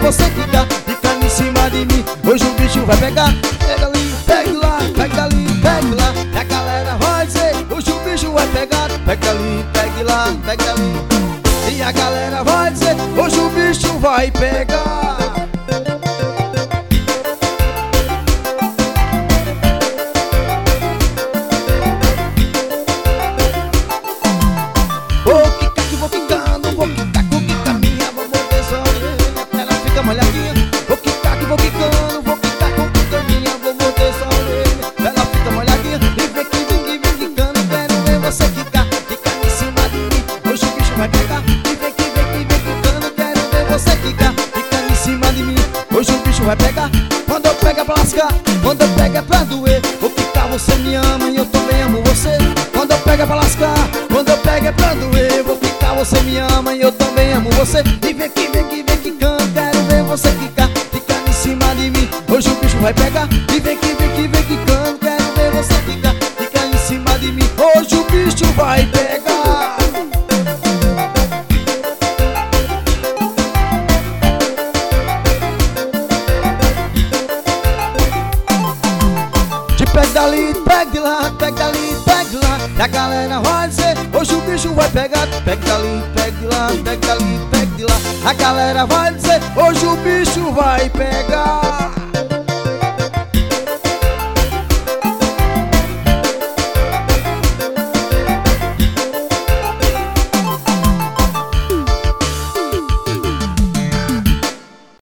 você quicar, ficando em cima de mim. Hoje o bicho vai pegar. Pega ali, pega lá, pega ali, pega lá. E a galera vai dizer, hoje o bicho vai pegar. Pega ali, pega lá, pega ali. E a galera vai dizer, hoje o bicho vai pegar. Vou quicar que vou quicando, vou quicar com quica minha, vou morder sua orelha, ela fica molhadinha. Vou quicar que vou quicando, vou quicar com quica minha, vou morder sua orelha, ela fica molhadinha. E vem quicando, quero ver você quicar, quicar em cima de mim, hoje o bicho vai pegar. E vem quicando, quero ver você quicar, quicar em cima de mim, hoje o bicho vai pegar. Quando eu pego é pra lascar, quando eu pego é pra doer. Vou quicar, você me ama e eu também amo você. Quando eu pego é pra lascar, quando eu pego é pra doer. Vou quicar, você me ama e eu também amo você. E vem quicando, quero ver você quicar, ficar em cima de mim, hoje o bicho vai pegar. E vem quicando, quero ver você quicar, ficar em cima de mim, hoje o bicho vai pegar. Te pega dali, pega de lá, pega dali, pega de lá. E a galera vai dizer, hoje o bicho vai pegar. Pega dali, pega de lá, pega dali, pega de lá. A galera vai dizer, hoje o bicho vai pegar.